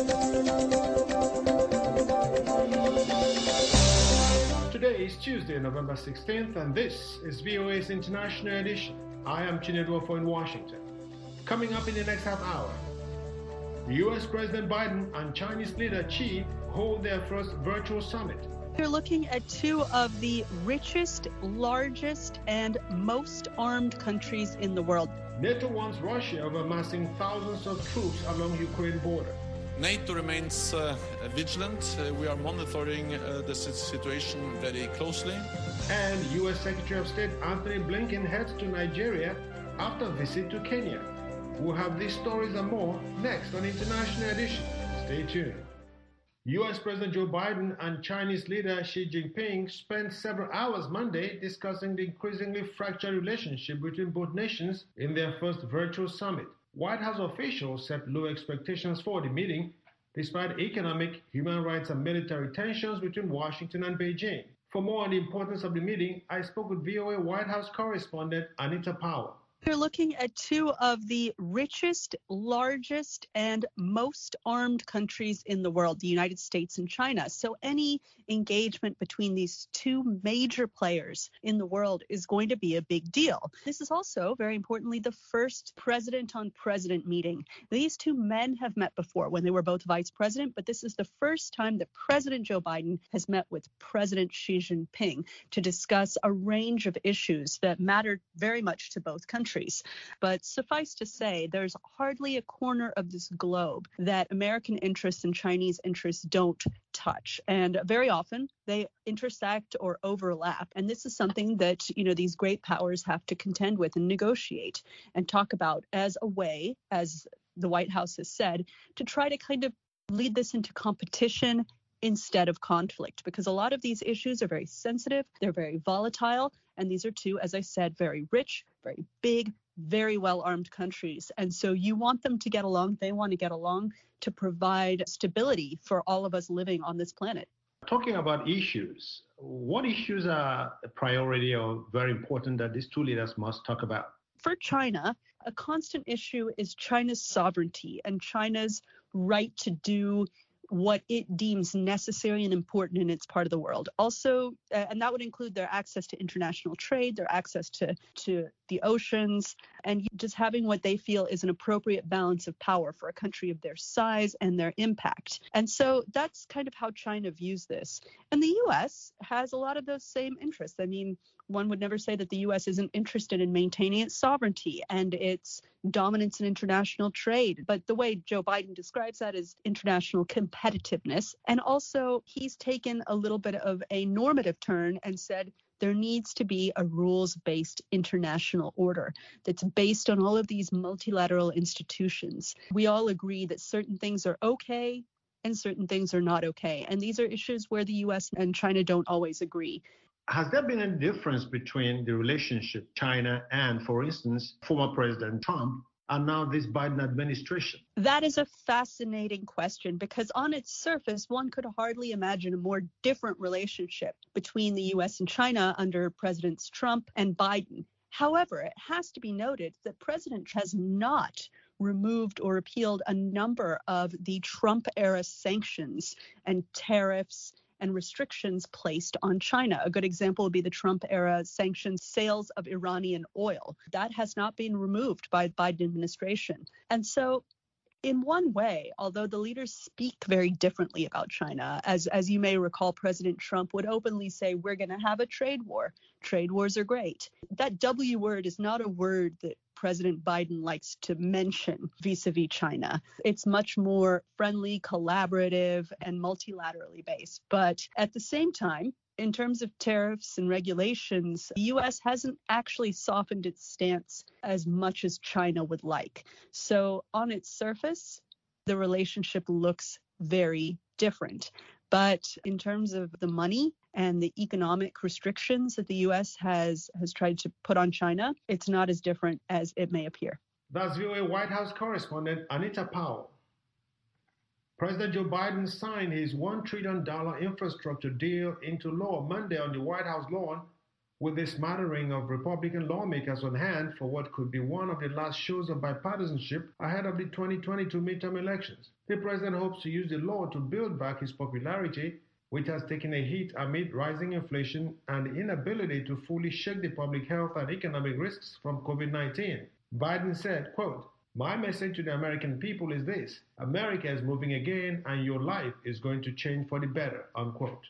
Today is Tuesday, November 16th, and this is VOA's International Edition. I am Chinedu Ofo in Washington. Coming up in the next half hour, U.S. President Biden and Chinese leader Xi hold their first virtual summit. We're looking at two of the richest, largest, and most armed countries in the world. NATO warns Russia of amassing thousands of troops along Ukraine border. NATO remains vigilant. We are monitoring the situation very closely. And U.S. Secretary of State Anthony Blinken heads to Nigeria after a visit to Kenya. We'll have these stories and more next on International Edition. Stay tuned. U.S. President Joe Biden and Chinese leader Xi Jinping spent several hours Monday discussing the increasingly fractured relationship between both nations in their first virtual summit. White House officials set low expectations for the meeting, despite economic, human rights, and military tensions between Washington and Beijing. For more on the importance of the meeting, I spoke with VOA White House correspondent Anita Powell. We're looking at two of the richest, largest, and most armed countries in the world, the United States and China. So any engagement between these two major players in the world is going to be a big deal. This is also, very importantly, the first president-on-president meeting. These two men have met before when they were both vice president, but this is the first time that President Joe Biden has met with President Xi Jinping to discuss a range of issues that matter very much to both countries. But suffice to say, there's hardly a corner of this globe that American interests and Chinese interests don't touch. And very often they intersect or overlap. And this is something that, these great powers have to contend with and negotiate and talk about as a way, as the White House has said, to try to kind of lead this into competition instead of conflict, because a lot of these issues are very sensitive, they're very volatile, and these are two, as I said, very rich, very big, very well-armed countries. And so you want them to get along, they want to get along to provide stability for all of us living on this planet. Talking about issues, what issues are a priority or very important that these two leaders must talk about? For China, a constant issue is China's sovereignty and China's right to do what it deems necessary and important in its part of the world. Also, and that would include their access to international trade, their access to the oceans, and just having what they feel is an appropriate balance of power for a country of their size and their impact. And so that's kind of how China views this. And the U.S. has a lot of those same interests. I mean, one would never say that the U.S. isn't interested in maintaining its sovereignty and its dominance in international trade. But the way Joe Biden describes that is international competitiveness. And also, he's taken a little bit of a normative turn and said there needs to be a rules-based international order that's based on all of these multilateral institutions. We all agree that certain things are okay and certain things are not okay. And these are issues where the U.S. and China don't always agree. Has there been any difference between the relationship China and, for instance, former President Trump and now this Biden administration? That is a fascinating question because on its surface, one could hardly imagine a more different relationship between the U.S. and China under Presidents Trump and Biden. However, it has to be noted that President Trump has not removed or repealed a number of the Trump-era sanctions and tariffs and restrictions placed on China. A good example would be the Trump-era sanctions sales of Iranian oil. That has not been removed by the Biden administration. And so in one way, although the leaders speak very differently about China, as you may recall, President Trump would openly say, we're going to have a trade war. Trade wars are great. That W word is not a word that President Biden likes to mention vis-a-vis China. It's much more friendly, collaborative, and multilaterally based. But at the same time, in terms of tariffs and regulations, the U.S. hasn't actually softened its stance as much as China would like. So on its surface, the relationship looks very different. But in terms of the money and the economic restrictions that the U.S. has tried to put on China, it's not as different as it may appear. That's VOA White House correspondent Anita Powell. President Joe Biden signed his $1 trillion infrastructure deal into law Monday on the White House lawn, with a smattering of Republican lawmakers on hand for what could be one of the last shows of bipartisanship ahead of the 2022 midterm elections. The president hopes to use the law to build back his popularity, which has taken a hit amid rising inflation and the inability to fully shake the public health and economic risks from COVID-19. Biden said, quote, "My message to the American people is this: America is moving again and your life is going to change for the better," unquote.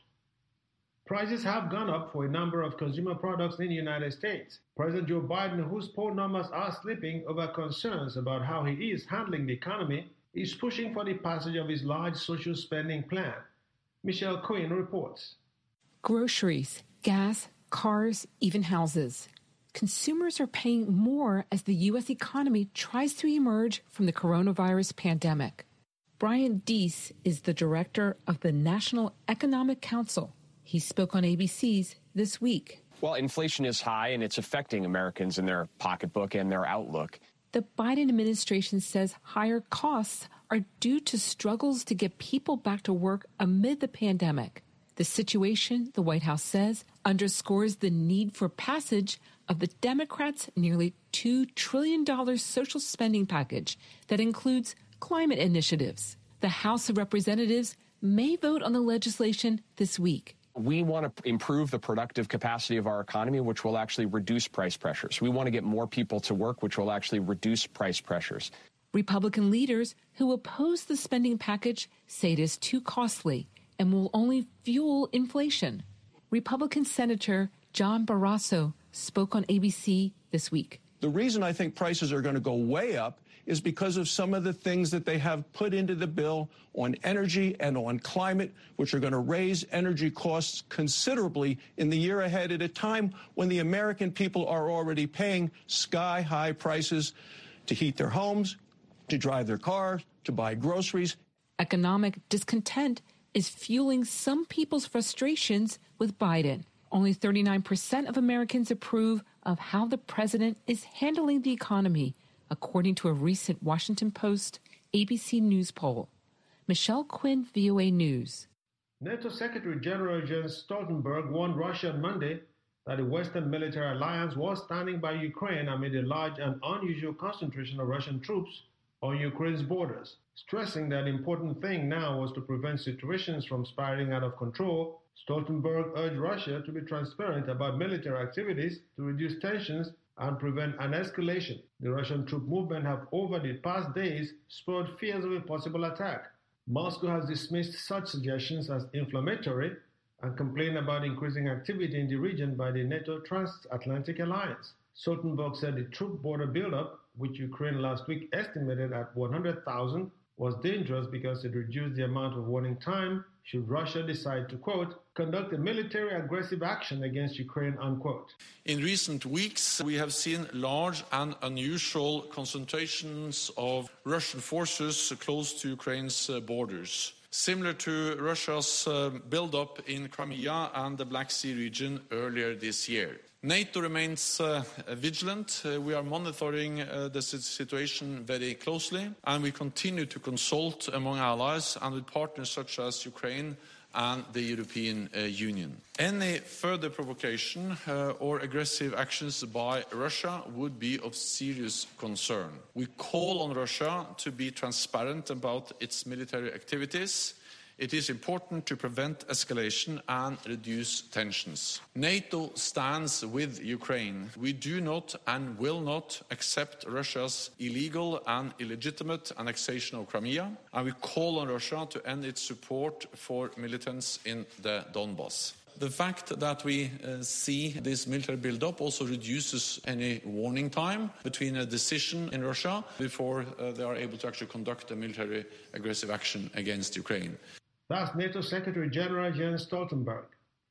Prices have gone up for a number of consumer products in the United States. President Joe Biden, whose poll numbers are slipping over concerns about how he is handling the economy, is pushing for the passage of his large social spending plan. Michelle Quinn reports. Groceries, gas, cars, even houses. Consumers are paying more as the U.S. economy tries to emerge from the coronavirus pandemic. Brian Deese is the director of the National Economic Council. He spoke on ABC's This Week. Well, inflation is high, and it's affecting Americans in their pocketbook and their outlook. The Biden administration says higher costs are due to struggles to get people back to work amid the pandemic. The situation, the White House says, underscores the need for passage of the Democrats' nearly $2 trillion social spending package that includes climate initiatives. The House of Representatives may vote on the legislation this week. We want to improve the productive capacity of our economy, which will actually reduce price pressures. We want to get more people to work, which will actually reduce price pressures. Republican leaders who oppose the spending package say it is too costly and will only fuel inflation. Republican Senator John Barrasso spoke on ABC This Week. The reason I think prices are going to go way up is because of some of the things that they have put into the bill on energy and on climate, which are going to raise energy costs considerably in the year ahead at a time when the American people are already paying sky-high prices to heat their homes, to drive their cars, to buy groceries. Economic discontent is fueling some people's frustrations with Biden. Only 39% of Americans approve of how the president is handling the economy, according to a recent Washington Post ABC News poll. Michelle Quinn, VOA News. NATO Secretary General Jens Stoltenberg warned Russia on Monday that the Western military alliance was standing by Ukraine amid a large and unusual concentration of Russian troops on Ukraine's borders, stressing that the important thing now was to prevent situations from spiraling out of control. Stoltenberg urged Russia to be transparent about military activities to reduce tensions and prevent an escalation. The Russian troop movement have over the past days spurred fears of a possible attack. Moscow has dismissed such suggestions as inflammatory and complained about increasing activity in the region by the NATO Transatlantic Alliance. Stoltenberg said the troop border buildup, which Ukraine last week estimated at 100,000, was dangerous because it reduced the amount of warning time should Russia decide to, quote, conduct a military aggressive action against Ukraine, unquote. In recent weeks, we have seen large and unusual concentrations of Russian forces close to Ukraine's borders, similar to Russia's build-up in Crimea and the Black Sea region earlier this year. NATO remains vigilant. We are monitoring the situation very closely, and we continue to consult among allies and with partners such as Ukraine and the European Union. Any further provocation or aggressive actions by Russia would be of serious concern. We call on Russia to be transparent about its military activities. It is important to prevent escalation and reduce tensions. NATO stands with Ukraine. We do not and will not accept Russia's illegal and illegitimate annexation of Crimea, and we call on Russia to end its support for militants in the Donbas. The fact that we see this military build-up also reduces any warning time between a decision in Russia before they are able to actually conduct a military aggressive action against Ukraine. That's NATO Secretary General Jens Stoltenberg.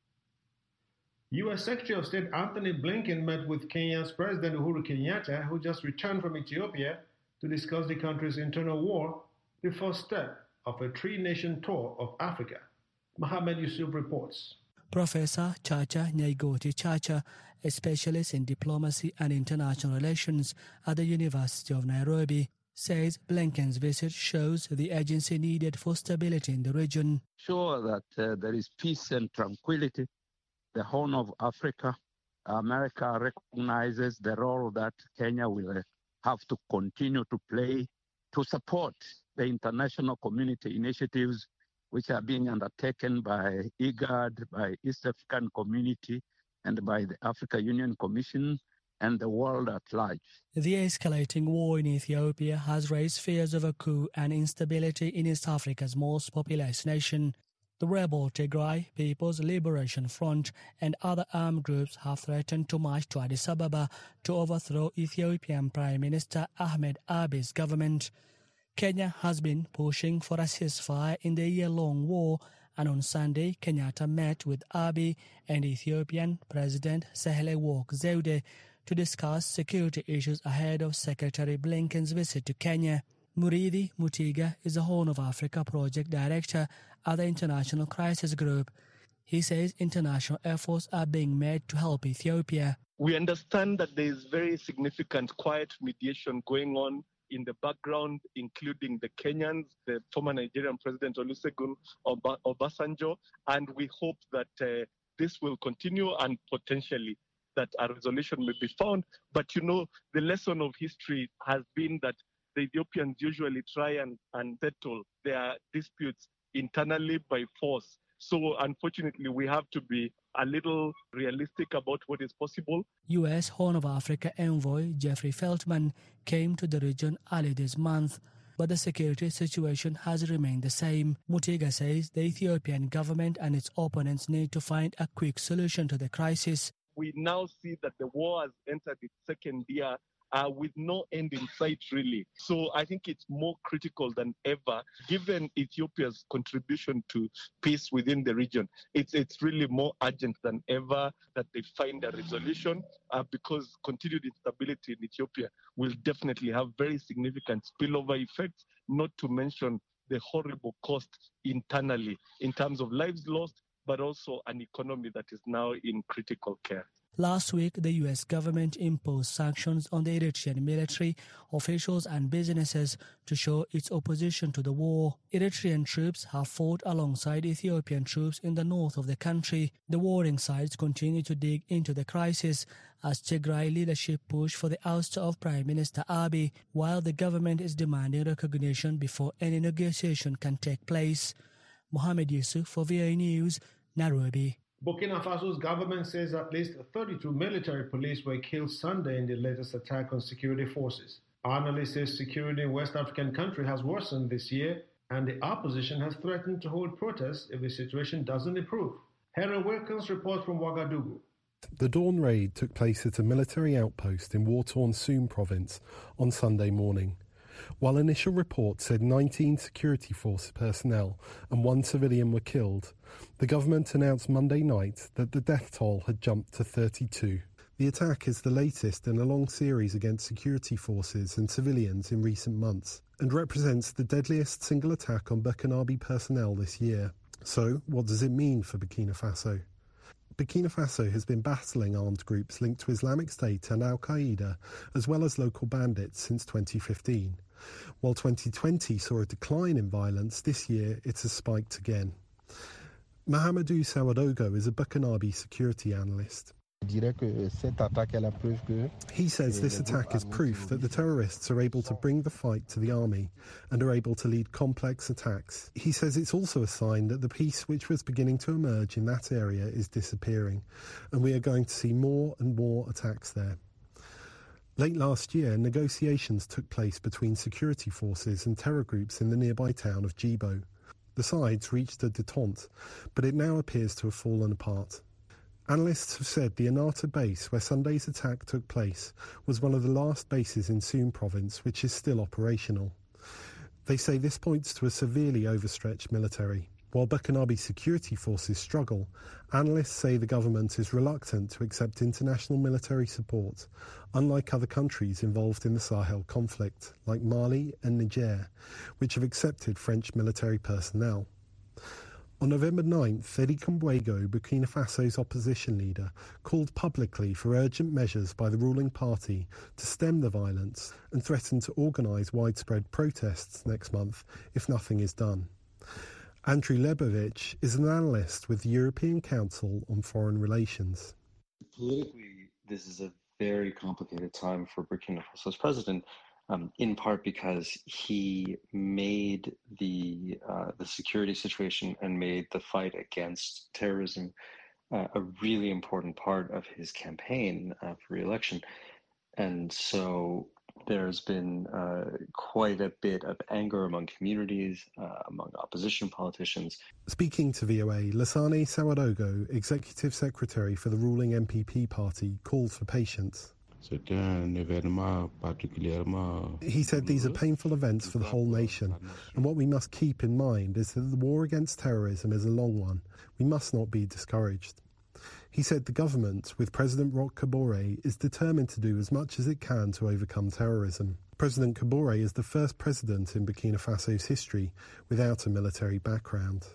U.S. Secretary of State Anthony Blinken met with Kenya's President Uhuru Kenyatta, who just returned from Ethiopia, to discuss the country's internal war, the first step of a three-nation tour of Africa. Mohammed Yusuf reports. Professor Chacha Nyaigoti Chacha, a specialist in diplomacy and international relations at the University of Nairobi, says Blinken's visit shows the agency needed for stability in the region. Sure that there is peace and tranquility, the Horn of Africa, America recognizes the role that Kenya will have to continue to play to support the international community initiatives which are being undertaken by IGAD, by East African Community, and by the Africa Union Commission and the world at large. The escalating war in Ethiopia has raised fears of a coup and instability in East Africa's most populous nation. The rebel Tigray People's Liberation Front and other armed groups have threatened to march to Addis Ababa to overthrow Ethiopian Prime Minister Ahmed Abiy's government. Kenya has been pushing for a ceasefire in the year-long war, and on Sunday, Kenyatta met with Abiy and Ethiopian President Sahle-Work Zewde to discuss security issues ahead of Secretary Blinken's visit to Kenya. Murithi Mutiga is a Horn of Africa project director at the International Crisis Group. He says international efforts are being made to help Ethiopia. We understand that there is very significant quiet mediation going on in the background, including the Kenyans, the former Nigerian President Olusegun Obasanjo, and we hope that this will continue and potentially that a resolution may be found. But the lesson of history has been that the Ethiopians usually try and settle their disputes internally by force. So unfortunately, we have to be a little realistic about what is possible. U.S. Horn of Africa envoy Jeffrey Feltman came to the region early this month, but the security situation has remained the same. Mutiga says the Ethiopian government and its opponents need to find a quick solution to the crisis. We now see that the war has entered its second year with no end in sight, really. So I think it's more critical than ever, given Ethiopia's contribution to peace within the region. It's really more urgent than ever that they find a resolution because continued instability in Ethiopia will definitely have very significant spillover effects, not to mention the horrible cost internally in terms of lives lost, but also an economy that is now in critical care. Last week, the U.S. government imposed sanctions on the Eritrean military, officials and businesses to show its opposition to the war. Eritrean troops have fought alongside Ethiopian troops in the north of the country. The warring sides continue to dig into the crisis as Tigray leadership push for the ouster of Prime Minister Abiy, while the government is demanding recognition before any negotiation can take place. Mohamed Yusuf for VOA News, Nairobi. Burkina Faso's government says at least 32 military police were killed Sunday in the latest attack on security forces. Analysts say security in West African country has worsened this year, and the opposition has threatened to hold protests if the situation doesn't improve. Henry Wilkins reports from Ouagadougou. The dawn raid took place at a military outpost in war-torn Soum province on Sunday morning. While initial reports said 19 security force personnel and 1 civilian were killed, the government announced Monday night that the death toll had jumped to 32. The attack is the latest in a long series against security forces and civilians in recent months and represents the deadliest single attack on Burkinabe personnel this year. So, what does it mean for Burkina Faso? Burkina Faso has been battling armed groups linked to Islamic State and Al-Qaeda, as well as local bandits, since 2015. While 2020 saw a decline in violence, this year it has spiked again. Mahamadou Sawadogo is a Burkinabe security analyst. He says this attack is proof that the terrorists are able to bring the fight to the army and are able to lead complex attacks. He says it's also a sign that the peace which was beginning to emerge in that area is disappearing, and we are going to see more and more attacks there. Late last year, negotiations took place between security forces and terror groups in the nearby town of Djibo. The sides reached a détente, but it now appears to have fallen apart. Analysts have said the Anata base, where Sunday's attack took place, was one of the last bases in Soum province which is still operational. They say this points to a severely overstretched military. While Burkinabe security forces struggle, analysts say the government is reluctant to accept international military support, unlike other countries involved in the Sahel conflict, like Mali and Niger, which have accepted French military personnel. On November 9th, Eddie Kambwego, Burkina Faso's opposition leader, called publicly for urgent measures by the ruling party to stem the violence and threatened to organise widespread protests next month if nothing is done. Andrew Lebovich is an analyst with the European Council on Foreign Relations. Politically, this is a very complicated time for Burkina Faso's president, in part because he made the security situation and made the fight against terrorism a really important part of his campaign for re-election. And so there's been quite a bit of anger among communities, among opposition politicians. Speaking to VOA, Lassane Ouedraogo, Executive Secretary for the ruling MPP party, called for patience. He said these are painful events for the whole nation, and what we must keep in mind is that the war against terrorism is a long one. We must not be discouraged. He said the government, with President Roch Kabore, is determined to do as much as it can to overcome terrorism. President Kabore is the first president in Burkina Faso's history without a military background.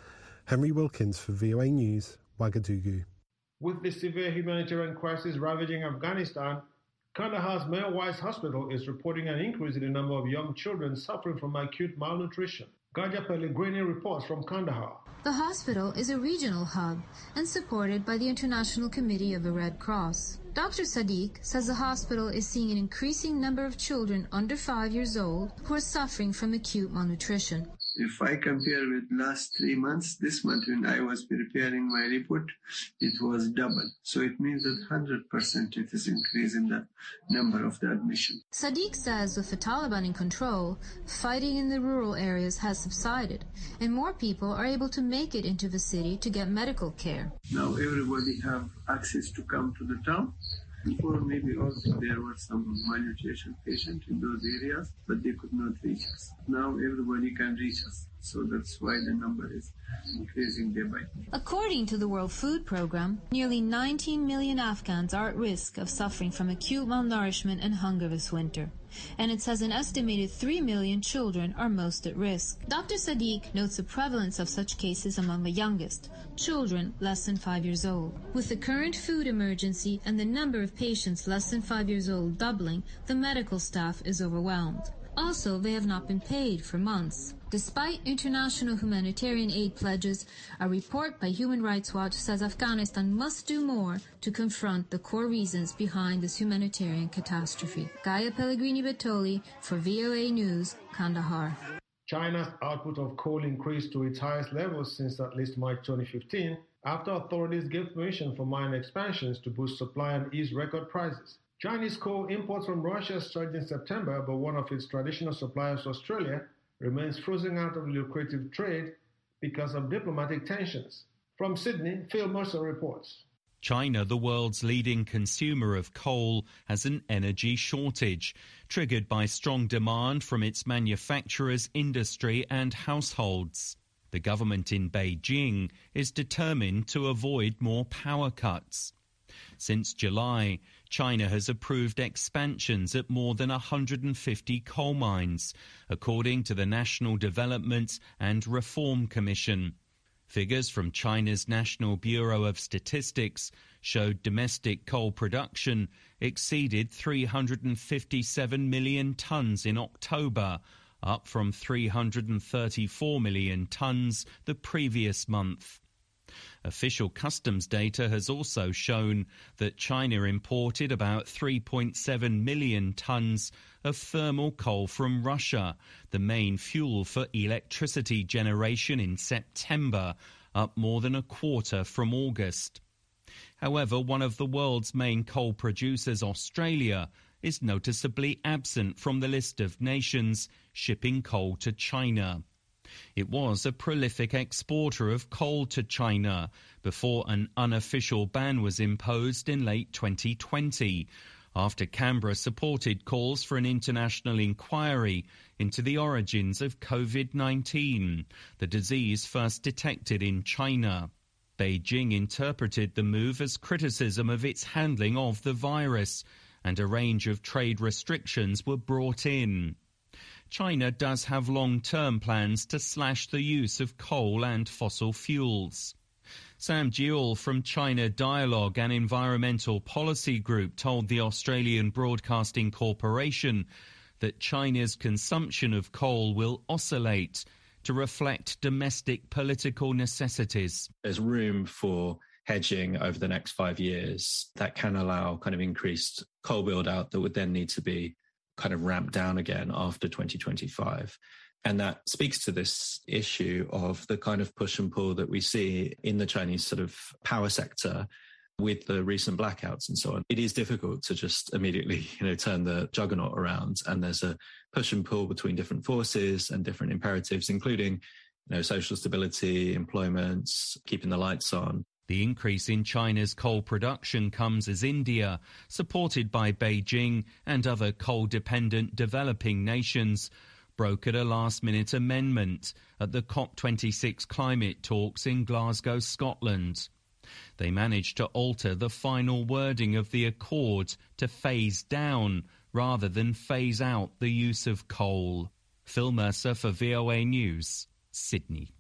Henry Wilkins for VOA News, Ouagadougou. With the severe humanitarian crisis ravaging Afghanistan, Kandahar's Mayor Wise Hospital is reporting an increase in the number of young children suffering from acute malnutrition. Gaja Pellegrini reports from Kandahar. The hospital is a regional hub and supported by the International Committee of the Red Cross. Dr. Sadiq says the hospital is seeing an increasing number of children under 5 years old who are suffering from acute malnutrition. If I compare with last 3 months, this month when I was preparing my report, it was double. So it means that 100% it is increase in the number of the admission. Sadiq says with the Taliban in control, fighting in the rural areas has subsided, and more people are able to make it into the city to get medical care. Now everybody have access to come to the town. Before maybe also there were some malnutrition patients in those areas, but they could not reach us. Now everybody can reach us, so that's why the number is increasing day by day. According to the World Food Programme, nearly 19 million Afghans are at risk of suffering from acute malnourishment and hunger this winter, and it says an estimated 3 million children are most at risk. Dr. Sadiq notes the prevalence of such cases among the youngest, children less than 5 years old. With the current food emergency and the number of patients less than 5 years old doubling, the medical staff is overwhelmed. Also, they have not been paid for months. Despite international humanitarian aid pledges, a report by Human Rights Watch says Afghanistan must do more to confront the core reasons behind this humanitarian catastrophe. Gaia Pellegrini Bettoli for VOA News, Kandahar. China's output of coal increased to its highest levels since at least March 2015, after authorities gave permission for mine expansions to boost supply and ease record prices. Chinese coal imports from Russia surged in September, but one of its traditional suppliers, Australia, remains frozen out of lucrative trade because of diplomatic tensions. From Sydney, Phil Mercer reports. China, the world's leading consumer of coal, has an energy shortage, triggered by strong demand from its manufacturers, industry and households. The government in Beijing is determined to avoid more power cuts. Since July, China has approved expansions at more than 150 coal mines, according to the National Development and Reform Commission. Figures from China's National Bureau of Statistics showed domestic coal production exceeded 357 million tonnes in October, up from 334 million tonnes the previous month. Official customs data has also shown that China imported about 3.7 million tonnes of thermal coal from Russia, the main fuel for electricity generation in September, up more than a quarter from August. However, one of the world's main coal producers, Australia, is noticeably absent from the list of nations shipping coal to China. It was a prolific exporter of coal to China before an unofficial ban was imposed in late 2020, after Canberra supported calls for an international inquiry into the origins of COVID-19, the disease first detected in China. Beijing interpreted the move as criticism of its handling of the virus, and a range of trade restrictions were brought in. China does have long-term plans to slash the use of coal and fossil fuels. Sam Jewell from China Dialogue, an environmental policy group, told the Australian Broadcasting Corporation that China's consumption of coal will oscillate to reflect domestic political necessities. There's room for hedging over the next 5 years that can allow kind of increased coal build out that would then need to be kind of ramped down again after 2025. And that speaks to this issue of the kind of push and pull that we see in the Chinese sort of power sector with the recent blackouts and so on. It is difficult to just immediately, turn the juggernaut around. And there's a push and pull between different forces and different imperatives, including, social stability, employment, keeping the lights on. The increase in China's coal production comes as India, supported by Beijing and other coal-dependent developing nations, brokered a last-minute amendment at the COP26 climate talks in Glasgow, Scotland. They managed to alter the final wording of the accord to phase down rather than phase out the use of coal. Phil Mercer for VOA News, Sydney.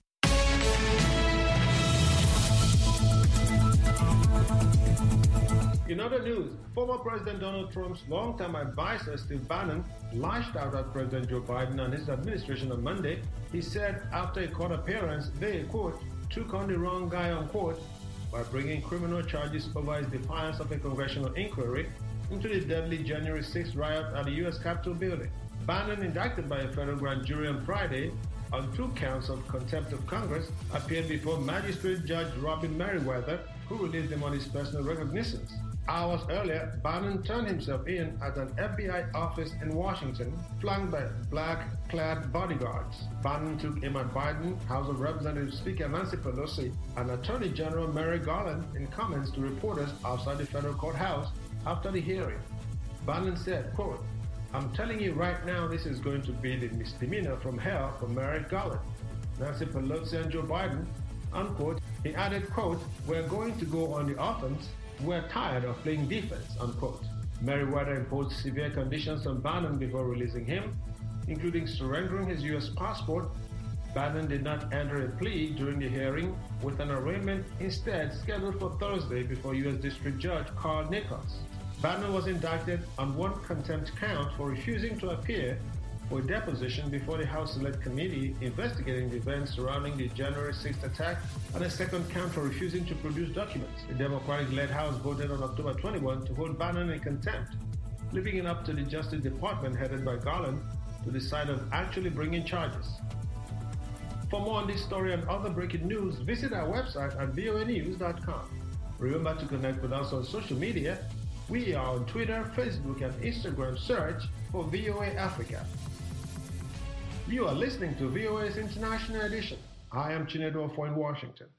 In other news, former President Donald Trump's longtime advisor, Steve Bannon, lashed out at President Joe Biden and his administration on Monday. He said after a court appearance, they, quote, took on the wrong guy, unquote, by bringing criminal charges over his defiance of a congressional inquiry into the deadly January 6th riot at the U.S. Capitol building. Bannon, indicted by a federal grand jury on Friday on 2 counts of contempt of Congress, appeared before Magistrate Judge Robin Merriweather, who released him on his personal recognizance. Hours earlier, Bannon turned himself in at an FBI office in Washington, flanked by black-clad bodyguards. Bannon took aim at Biden, House of Representatives Speaker Nancy Pelosi, and Attorney General Merrick Garland in comments to reporters outside the federal courthouse after the hearing. Bannon said, quote, I'm telling you right now this is going to be the misdemeanor from hell for Merrick Garland, Nancy Pelosi and Joe Biden, unquote. He added, quote, we're going to go on the offense. We're tired of playing defense, unquote. Merriweather imposed severe conditions on Bannon before releasing him, including surrendering his U.S. passport. Bannon did not enter a plea during the hearing, with an arraignment instead scheduled for Thursday before U.S. District Judge Carl Nichols. Bannon was indicted on 1 contempt count for refusing to appear for a deposition before the House Select Committee investigating the events surrounding the January 6th attack, and a 2nd count for refusing to produce documents. The Democratic-led House voted on October 21 to hold Bannon in contempt, leaving it up to the Justice Department headed by Garland to decide on actually bringing charges. For more on this story and other breaking news, visit our website at voanews.com. Remember to connect with us on social media. We are on Twitter, Facebook, and Instagram. Search for VOA Africa. You are listening to VOA's International Edition. I am Chinedu Ofo in Washington.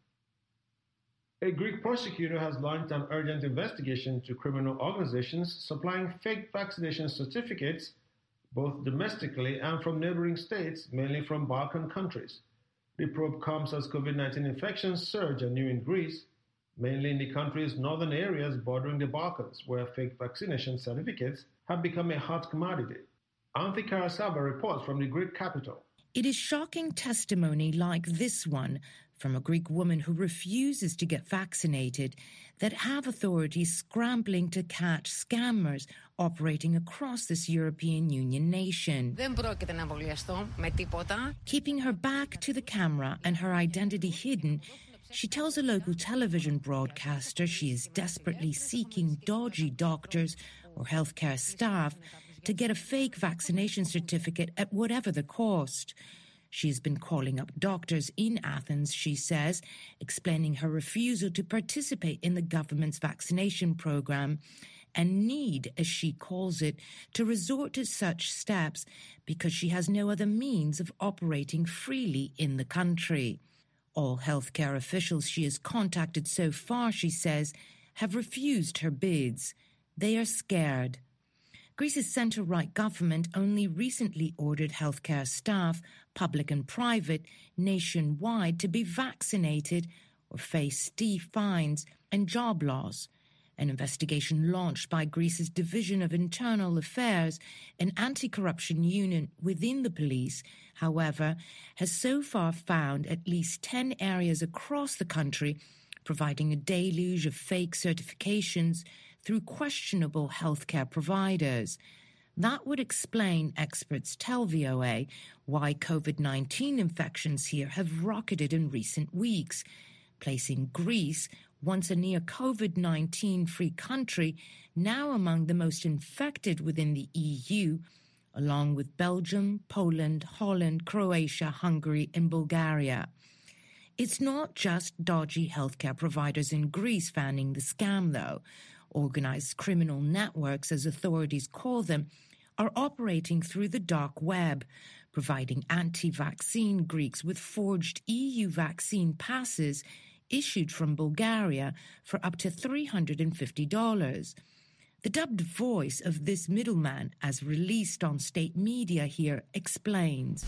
A Greek prosecutor has launched an urgent investigation to criminal organizations supplying fake vaccination certificates, both domestically and from neighboring states, mainly from Balkan countries. The probe comes as COVID-19 infections surge anew in Greece, mainly in the country's northern areas bordering the Balkans, where fake vaccination certificates have become a hot commodity. Anthi Karasava reports from the Greek capital. It is shocking testimony like this one from a Greek woman who refuses to get vaccinated that have authorities scrambling to catch scammers operating across this European Union nation. Keeping her back to the camera and her identity hidden, she tells a local television broadcaster she is desperately seeking dodgy doctors or healthcare staff to get a fake vaccination certificate at whatever the cost. She's been calling up doctors in Athens, she says, explaining her refusal to participate in the government's vaccination program and need, as she calls it, to resort to such steps because she has no other means of operating freely in the country. All healthcare officials she has contacted so far, she says, have refused her bids. They are scared. Greece's centre-right government only recently ordered healthcare staff, public and private, nationwide to be vaccinated or face steep fines and job loss. An investigation launched by Greece's Division of Internal Affairs, an anti-corruption unit within the police, however, has so far found at least 10 areas across the country providing a deluge of fake certifications through questionable healthcare providers. That would explain, experts tell VOA, why COVID-19 infections here have rocketed in recent weeks, placing Greece once a near COVID-19 free country, now among the most infected within the EU, along with Belgium, Poland, Holland, Croatia, Hungary, and Bulgaria. It's not just dodgy healthcare providers in Greece fanning the scam, though. Organized criminal networks, as authorities call them, are operating through the dark web, providing anti-vaccine Greeks with forged EU vaccine passes issued from Bulgaria for up to $350. The dubbed voice of this middleman, as released on state media here, explains.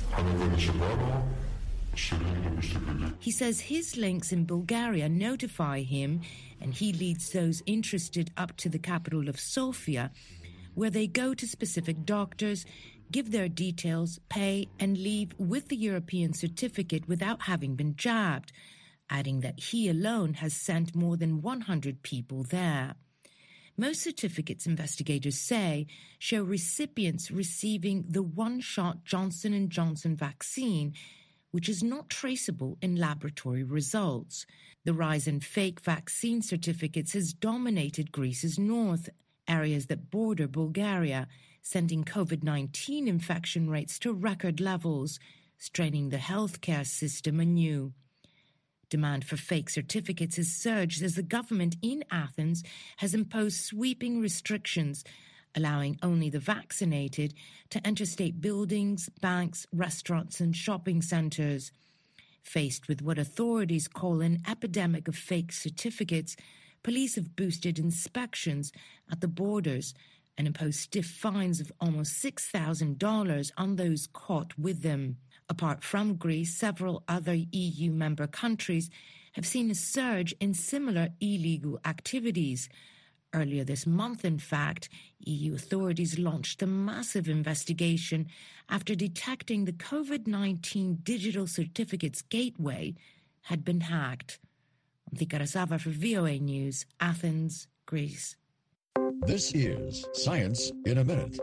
He says his links in Bulgaria notify him, and he leads those interested up to the capital of Sofia, where they go to specific doctors, give their details, pay, and leave with the European certificate without having been jabbed, adding that he alone has sent more than 100 people there. Most certificates, investigators say, show recipients receiving the one-shot Johnson & Johnson vaccine, which is not traceable in laboratory results. The rise in fake vaccine certificates has dominated Greece's north, areas that border Bulgaria, sending COVID-19 infection rates to record levels, straining the healthcare system anew. Demand for fake certificates has surged as the government in Athens has imposed sweeping restrictions, allowing only the vaccinated to enter state buildings, banks, restaurants, and shopping centers. Faced with what authorities call an epidemic of fake certificates, police have boosted inspections at the borders and imposed stiff fines of almost $6,000 on those caught with them. Apart from Greece, several other EU member countries have seen a surge in similar illegal activities. Earlier this month, in fact, EU authorities launched a massive investigation after detecting the COVID-19 digital certificates gateway had been hacked. Anthika Rasava for VOA News, Athens, Greece. This is Science in a Minute.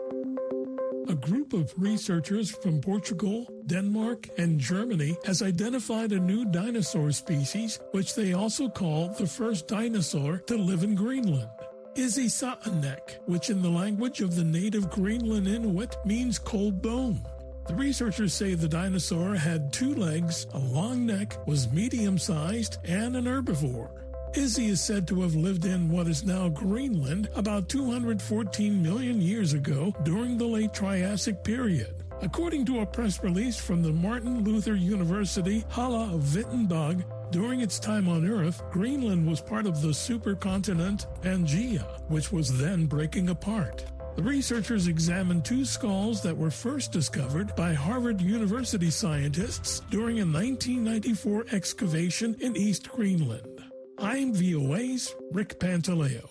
A group of researchers from Portugal, Denmark, and Germany has identified a new dinosaur species, which they also call the first dinosaur to live in Greenland. Isisaanek, which in the language of the native Greenland Inuit means cold bone. The researchers say the dinosaur had 2 legs, a long neck, was medium-sized, and an herbivore. Izzy is said to have lived in what is now Greenland about 214 million years ago during the late Triassic period. According to a press release from the Martin Luther University Halle of Wittenberg, during its time on Earth, Greenland was part of the supercontinent Pangaea, which was then breaking apart. The researchers examined 2 skulls that were first discovered by Harvard University scientists during a 1994 excavation in East Greenland. I'm VOA's Rick Pantaleo.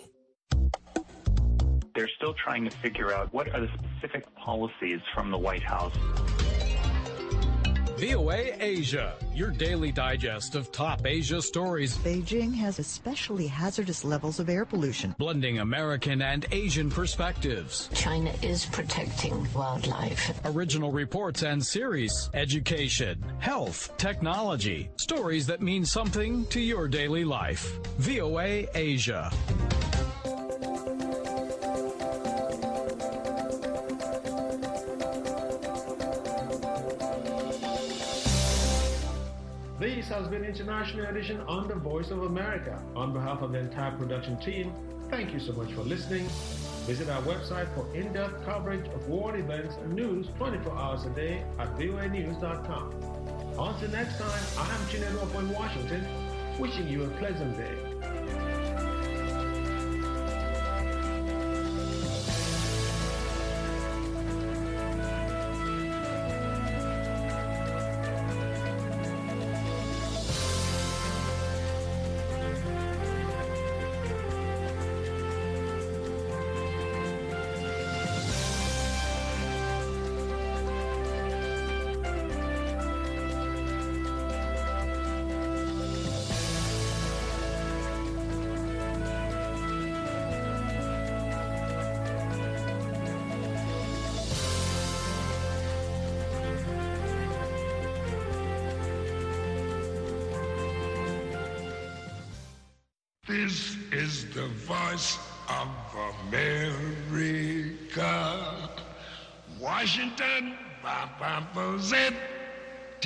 They're still trying to figure out what are the specific policies from the White House. VOA Asia, your daily digest of top Asia stories. Beijing has especially hazardous levels of air pollution. Blending American and Asian perspectives. China is protecting wildlife. Original reports and series. Education, health, technology. Stories that mean something to your daily life. VOA Asia. This has been International Edition on the Voice of America. On behalf of the entire production team, thank you so much for listening. Visit our website for in-depth coverage of world events and news 24 hours a day at voanews.com. Until next time, I am Chinedu in Washington, wishing you a pleasant day. This is the voice of America. Washington,